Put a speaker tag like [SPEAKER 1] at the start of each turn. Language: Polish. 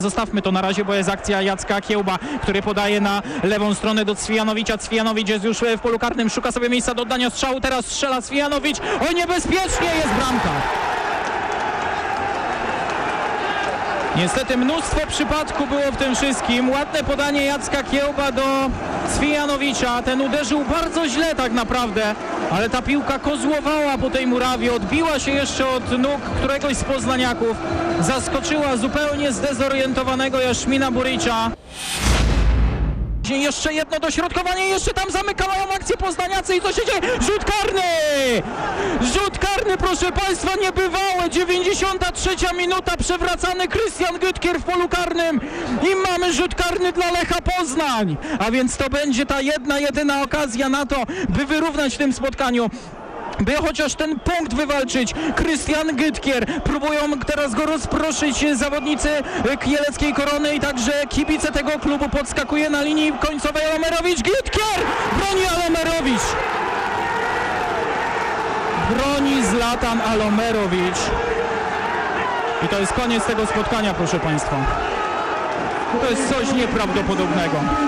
[SPEAKER 1] Zostawmy to na razie, bo jest akcja Jacka Kiełba, który podaje na lewą stronę do Cwijanowicza. Cwijanowicz jest już w polu karnym, szuka sobie miejsca do oddania strzału. Teraz strzela Cwijanowicz. Oj, niebezpiecznie, jest bramka. Niestety mnóstwo przypadków było w tym wszystkim. Ładne podanie Jacka Kiełba do Cwijanowicza. Ten uderzył bardzo źle tak naprawdę, ale ta piłka kozłowała po tej murawie. Odbiła się jeszcze od nóg któregoś z poznaniaków. Zaskoczyła zupełnie zdezorientowanego Jaszmina Buricza. Jeszcze jedno dośrodkowanie, jeszcze tam zamykają akcję poznaniacy i co się dzieje? Rzut karny! Rzut karny, proszę Państwa, niebywałe. 93 minuta, przewracany Krystian Gütkier w polu karnym i mamy rzut karny dla Lecha Poznań. A więc to będzie ta jedyna okazja na to, by wyrównać w tym spotkaniu, by chociaż ten punkt wywalczyć. Krystian Gütkier, próbują teraz go rozproszyć zawodnicy Kieleckiej Korony i także kibice tego klubu. Podskakuje na linii końcowej Alomerowicz. Gütkier! Broni Alomerowicz! Broni Zlatan Alomerowicz. I to jest koniec tego spotkania, proszę Państwa. To jest coś nieprawdopodobnego.